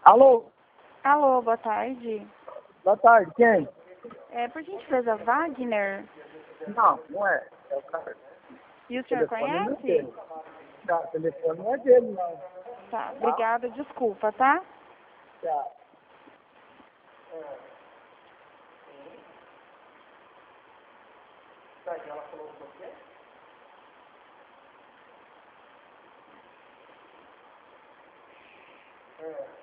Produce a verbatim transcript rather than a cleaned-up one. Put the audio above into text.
Alô? Alô, boa tarde. Boa tarde, quem? É, por gentileza, Wagner. Não, não é. É o cara. E o O senhor telefone não é conhece? dele. Tá, o telefone não é dele, não. Tá, obrigada, desculpa, tá? Tá. Tá, ela falou com você? É.